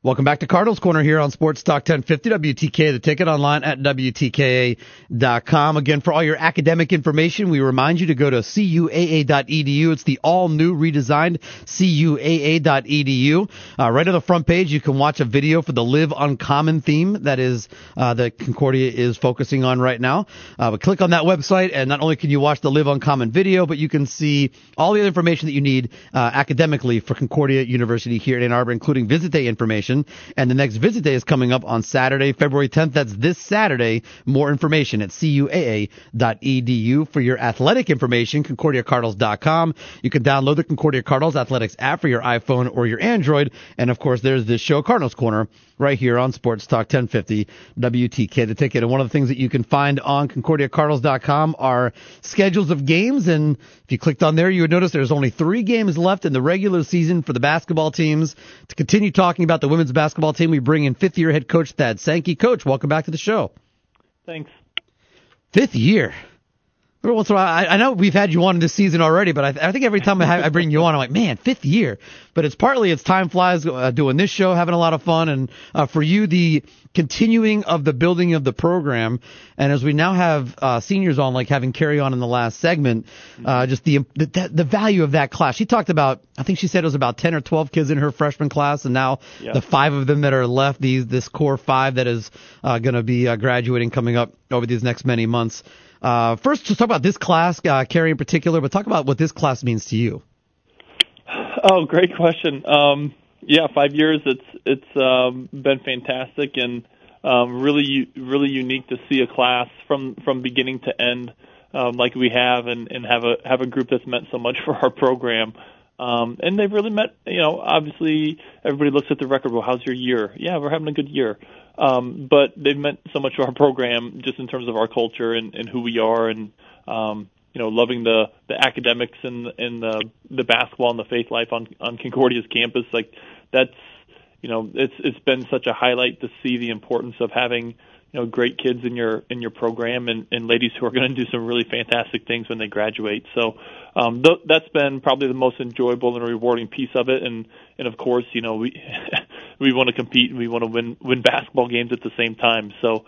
Welcome back to Cardinals Corner here on Sports Talk 1050 WTK, the ticket online at WTKA.com. Again, for all your academic information, we remind you to go to CUAA.edu. It's the all-new, redesigned CUAA.edu. Right on the front page, you can watch a video for the Live Uncommon theme that is that Concordia is focusing on right now. But click on that website, and not only can you watch the Live Uncommon video, but you can see all the information that you need academically for Concordia University here in Ann Arbor, including visit day information. And the next visit day is coming up on Saturday, February 10th. That's this Saturday. More information at CUAA.edu. For your athletic information, ConcordiaCardinals.com. You can download the Concordia Cardinals Athletics app for your iPhone or your Android. And, of course, there's this show, Cardinals Corner, right here on Sports Talk 1050 WTK, the ticket. And one of the things that you can find on ConcordiaCardinals.com are schedules of games. And if you clicked on there, you would notice there's only 3 games left in the regular season for the basketball teams. To continue talking about the women's basketball team, we bring in fifth-year head coach Thad Sankey. Coach, welcome back to the show. Thanks. 5th year. Every once in a while, I know we've had you on this season already, but I think every time I bring you on, I'm like, man, 5th year. But it's partly time flies doing this show, having a lot of fun, and for you, the continuing of the building of the program. And as we now have seniors on, like having Carrie on in the last segment, just the value of that class. She talked about, I think she said it was about 10 or 12 kids in her freshman class, and now the 5 of them that are left, this core 5 that is going to be graduating coming up over these next many months. First, just talk about this class, Carrie in particular, but talk about what this class means to you. Oh, great question. 5 years. It's been fantastic and really unique to see a class from beginning to end like we have, and have a group that's meant so much for our program. And they've really met. Obviously everybody looks at the record. Well, how's your year? Yeah, we're having a good year. But they've meant so much to our program just in terms of our culture and who we are, and loving the academics and the basketball and the faith life on Concordia's campus. Like that's it's been such a highlight to see the importance of having great kids in your program and ladies who are going to do some really fantastic things when they graduate. So that's been probably the most enjoyable and rewarding piece of it. And of course, we we want to compete and we want to win basketball games at the same time. So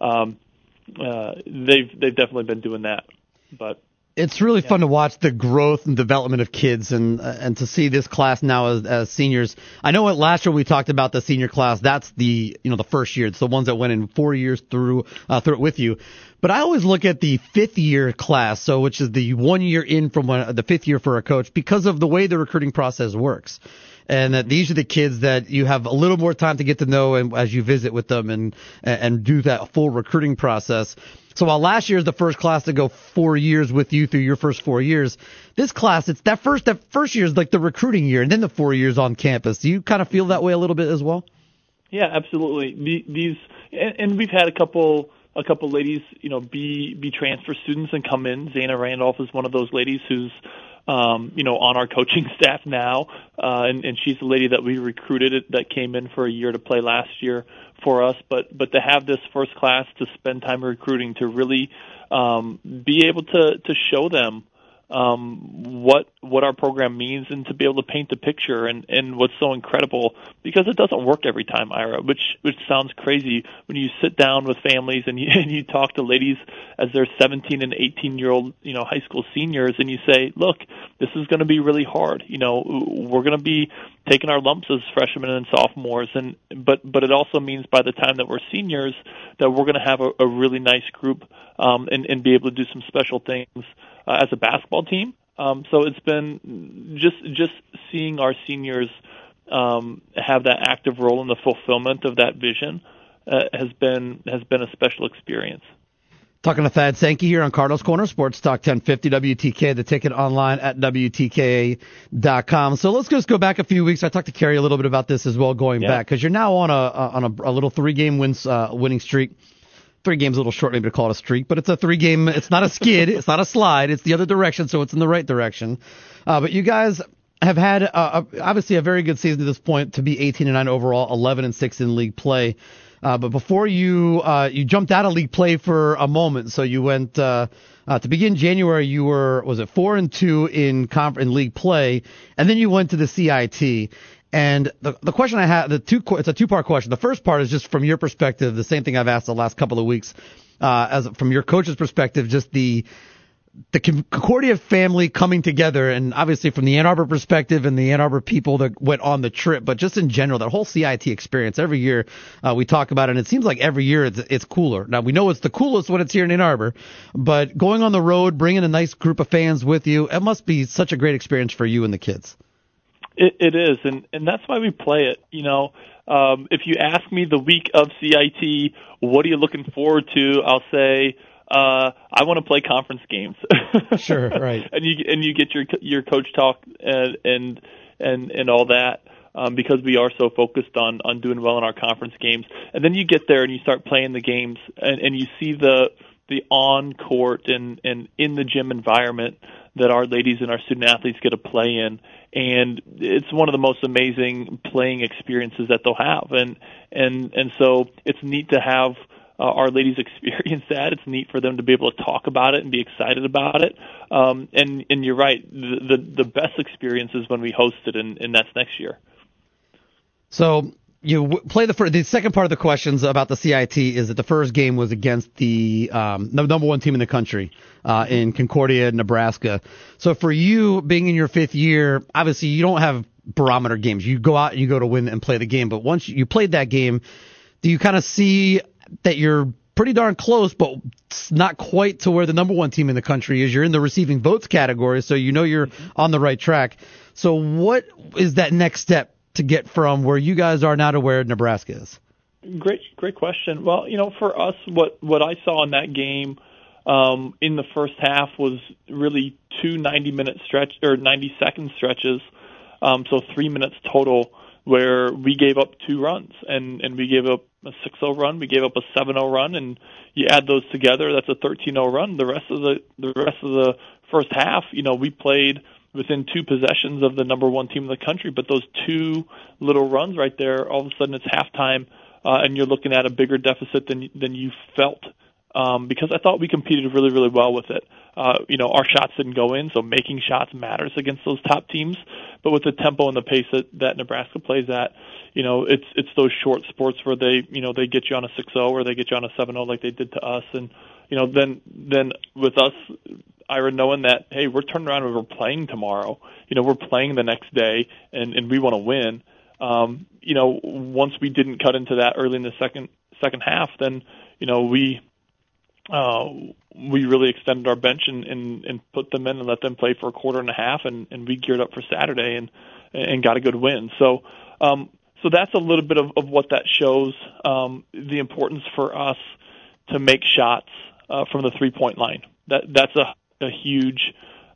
they've definitely been doing that. But it's really fun to watch the growth and development of kids, and to see this class now as seniors. I know last year we talked about the senior class. That's the the first year. It's the ones that went in 4 years through it with you. But I always look at the 5th year class, so which is the 1 year in from the 5th year for a coach, because of the way the recruiting process works. And that these are the kids that you have a little more time to get to know, and as you visit with them and do that full recruiting process. So while last year is the first class to go 4 years with you through your first 4 years, this class, it's that first year is like the recruiting year, and then the 4 years on campus. Do you kind of feel that way a little bit as well? Yeah, absolutely. And we've had a couple ladies, be transfer students and come in. Zana Randolph is one of those ladies who's on our coaching staff now, and she's the lady that we recruited that came in for a year to play last year for us. But to have this first class to spend time recruiting, to really be able to show them what our program means, and to be able to paint the picture, and what's so incredible, because it doesn't work every time, Ira, which sounds crazy when you sit down with families and you talk to ladies as they're 17 and 18-year-old high school seniors, and you say, look, this is going to be really hard. We're going to be taking our lumps as freshmen and sophomores, but it also means by the time that we're seniors that we're going to have a really nice group and be able to do some special things as a basketball team. So it's been just seeing our seniors have that active role in the fulfillment of that vision has been a special experience. Talking to Thad Sankey here on Cardinals Corner, Sports Talk 1050 WTK, the ticket online at WTKA.com. So let's just go back a few weeks. I talked to Carrie a little bit about this as well, going back, because you're now on a little 3-game winning streak. 3 games a little short maybe to call it a streak, but it's a 3-game. It's not a skid. It's not a slide. It's the other direction, so it's in the right direction. But you guys have had obviously a very good season to this point, to be 18-9 overall, 11-6 in league play. But before you jumped out of league play for a moment, so you went to begin January. You were 4-2 in league play, and then you went to the CIT. And the question I have, it's a two-part question. The first part is just from your perspective, the same thing I've asked the last couple of weeks, as from your coach's perspective, just the Concordia family coming together, and obviously from the Ann Arbor perspective and the Ann Arbor people that went on the trip, but just in general, that whole CIT experience. Every year we talk about it, and it seems like every year it's cooler. Now, we know it's the coolest when it's here in Ann Arbor, but going on the road, bringing a nice group of fans with you, it must be such a great experience for you and the kids. It is, and that's why we play it. If you ask me the week of CIT, what are you looking forward to? I'll say, I want to play conference games. Sure, right. and you get your coach talk and all that, because we are so focused on doing well in our conference games. And then you get there and you start playing the games, and you see the on court and in the gym environment that our ladies and our student athletes get to play in. And it's one of the most amazing playing experiences that they'll have. And so it's neat to have our ladies experience that. It's neat for them to be able to talk about it and be excited about it. And you're right, the best experience is when we host it, and that's next year. So you play the second part of the questions about the CIT is that the first game was against the number one team in the country in Concordia, Nebraska. So for you, being in your fifth year, obviously you don't have barometer games. You go out and you go to win and play the game. But once you played that game, do you kind of see that you're pretty darn close, but not quite to where the number one team in the country is? You're in the receiving votes category, so you know you're on the right track. So what is that next step to get from where you guys are now to where Nebraska is? Great question. Well, for us, what I saw in that game in the first half was really two 90-minute stretch or 90-second stretches, so 3 minutes total, where we gave up 2 runs, and we gave up a 6-0 run, we gave up a 7-0 run, and you add those together, that's a 13-0 run. The rest of the first half, we played within 2 possessions of the number one team in the country, but those 2 little runs right there, all of a sudden it's halftime, and you're looking at a bigger deficit than you felt, because I thought we competed really, really well with it. Our shots didn't go in, so making shots matters against those top teams. But with the tempo and the pace that Nebraska plays at, it's those short sports where they get you on a 6-0 or they get you on a 7-0 like they did to us. And, then with us, Ira, knowing that, hey, we're turning around and we're playing tomorrow, we're playing the next day and we want to win. Once we didn't cut into that early in the second half, then, we really extended our bench and put them in and let them play for a quarter and a half, and we geared up for Saturday and got a good win. So that's a little bit of what that shows, the importance for us to make shots from the 3-point line. That's a huge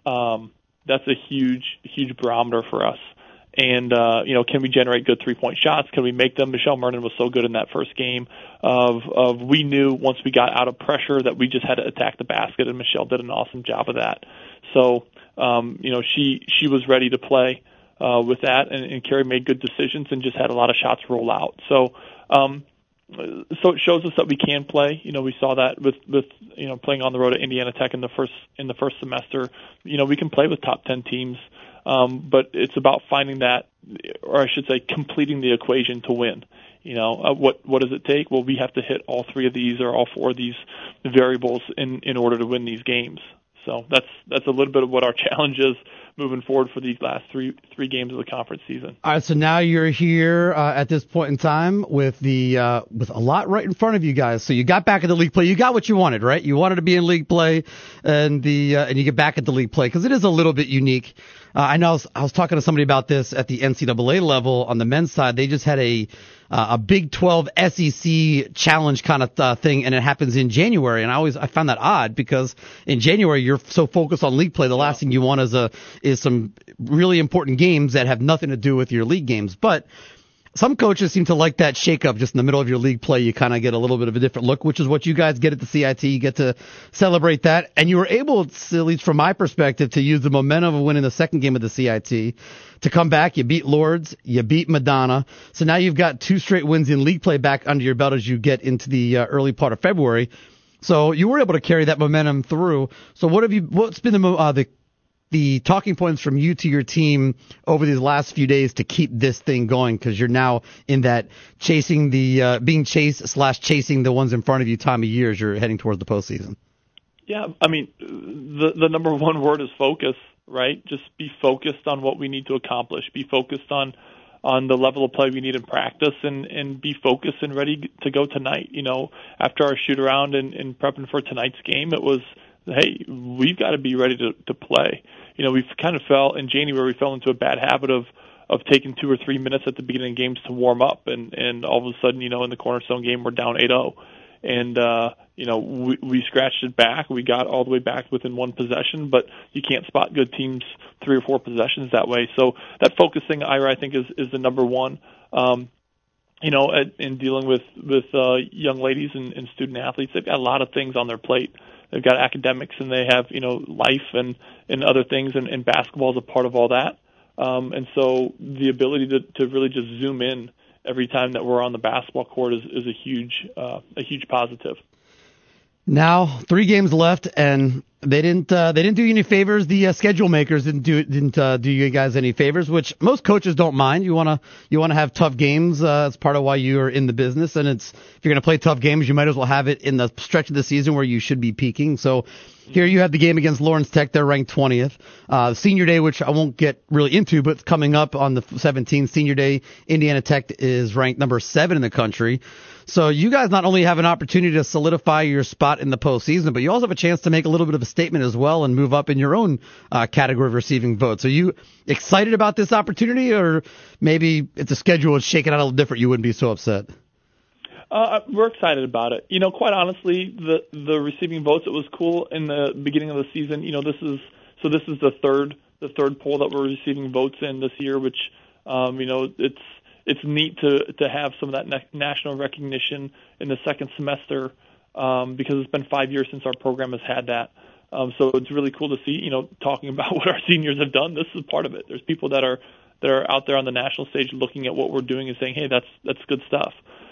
barometer for us. And, can we generate good 3-point shots? Can we make them? Michelle Mernon was so good in that first game of we knew once we got out of pressure that we just had to attack the basket, and Michelle did an awesome job of that. So, she was ready to play with that, and Carrie made good decisions and just had a lot of shots roll out. So it shows us that we can play. We saw that with playing on the road at Indiana Tech in the first semester. We can play with top 10 teams. But it's about finding that, or I should say, completing the equation to win. What does it take? Well, we have to hit all 3 of these or all 4 of these variables in order to win these games. So that's a little bit of what our challenge is moving forward for these last three games of the conference season. All right, so now you're here at this point in time with a lot right in front of you guys. So you got back at the league play. You got what you wanted, right? You wanted to be in league play, and you get back at the league play because it is a little bit unique. I know I was talking to somebody about this at the NCAA level on the men's side. They just had a Big 12 SEC challenge kind of thing, and it happens in January. And I found that odd because in January you're so focused on league play. The last thing you want is some really important games that have nothing to do with your league games. But some coaches seem to like that shakeup just in the middle of your league play. You kind of get a little bit of a different look, which is what you guys get at the CIT. You get to celebrate that. And you were able, at least from my perspective, to use the momentum of winning the second game of the CIT to come back. You beat Lourdes. You beat Madonna. So now you've got 2 straight wins in league play back under your belt as you get into the early part of February. So you were able to carry that momentum through. So what's been the the talking points from you to your team over these last few days to keep this thing going? Because you're now in that chasing the being chasing the ones in front of you time of year as you're heading towards the postseason. Yeah, I mean, the number one word is focus, right? Just be focused on what we need to accomplish. Be focused on the level of play we need in practice, and be focused and ready to go tonight. After our shoot around and prepping for tonight's game, it was, hey, we've got to be ready to play. We've kind of in January, we fell into a bad habit of taking 2 or 3 minutes at the beginning of games to warm up, and all of a sudden, in the Cornerstone game, we're down 8-0. And, we scratched it back. We got all the way back within one possession, but you can't spot good teams 3 or 4 possessions that way. So that focusing, Ira, I think is the number one. In dealing with young ladies and student athletes, they've got a lot of things on their plate. They've got academics, and they have, life and other things, and basketball is a part of all that. And so the ability to really just zoom in every time that we're on the basketball court is a huge positive. Now 3 games left, and they didn't do you any favors. The schedule makers didn't do you guys any favors, which most coaches don't mind. You wanna have tough games. It's part of why you are in the business, and if you're gonna play tough games, you might as well have it in the stretch of the season where you should be peaking. So here you have the game against Lawrence Tech. They're ranked 20th. Senior Day, which I won't get really into, but it's coming up on the 17th. Senior Day, Indiana Tech is ranked number 7 in the country. So you guys not only have an opportunity to solidify your spot in the postseason, but you also have a chance to make a little bit of a statement as well and move up in your own category of receiving votes. Are you excited about this opportunity, or maybe if the schedule was shaken out a little different, you wouldn't be so upset? We're excited about it. Quite honestly, the receiving votes, it was cool in the beginning of the season. This is the third poll that we're receiving votes in this year, which it's neat to have some of that national recognition in the second semester, because it's been 5 years since our program has had that. So it's really cool to see, talking about what our seniors have done. This is part of it. There's people that are out there on the national stage looking at what we're doing and saying, hey, that's good stuff.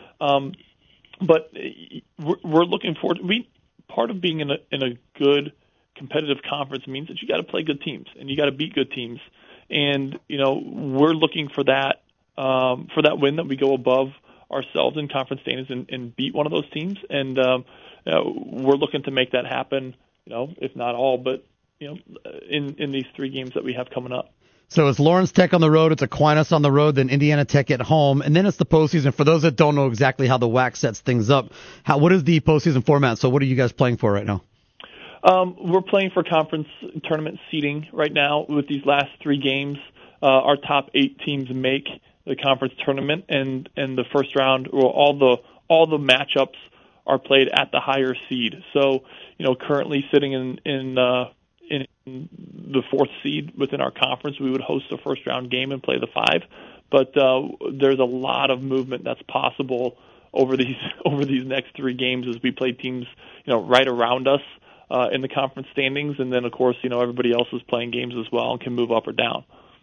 But we're looking forward. Part of being in a good competitive conference means that you got to play good teams and you got to beat good teams. And we're looking for that win, that we go above ourselves in conference standings and beat one of those teams. And we're looking to make that happen. If not all, but in these 3 games that we have coming up. So it's Lawrence Tech on the road, it's Aquinas on the road, then Indiana Tech at home, and then it's the postseason. For those that don't know exactly how the WAC sets things up, what is the postseason format? So what are you guys playing for right now? We're playing for conference tournament seeding right now with these last 3 games. Our top 8 teams make the conference tournament, and the first round, all the matchups are played at the higher seed. So currently sitting in the 4th seed within our conference, we would host a first round game and play the 5. But there's a lot of movement that's possible over these next 3 games as we play teams right around us in the conference standings, and then of course everybody else is playing games as well and can move up or down.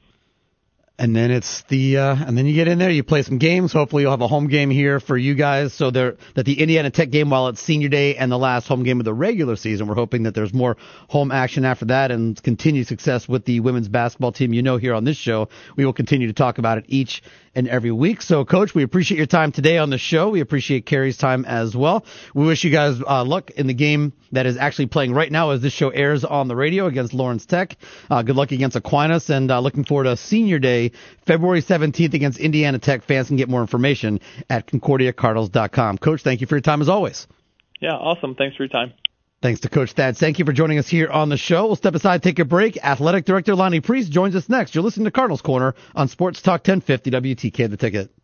And then and then you get in there, you play some games. Hopefully you'll have a home game here for you guys. So that the Indiana Tech game, while it's Senior Day and the last home game of the regular season, we're hoping that there's more home action after that and continued success with the women's basketball team. Here on this show, we will continue to talk about it each and every week. So, Coach, we appreciate your time today on the show. We appreciate Carrie's time as well. We wish you guys luck in the game that is actually playing right now as this show airs on the radio against Lawrence Tech. Good luck against Aquinas, and looking forward to Senior Day, February 17th against Indiana Tech. Fans can get more information at ConcordiaCardinals.com. Coach, thank you for your time as always. Yeah, awesome. Thanks for your time. Thanks to Coach Thad. Thank you for joining us here on the show. We'll step aside, take a break. Athletic Director Lonnie Priest joins us next. You're listening to Cardinals Corner on Sports Talk 1050 WTK The Ticket.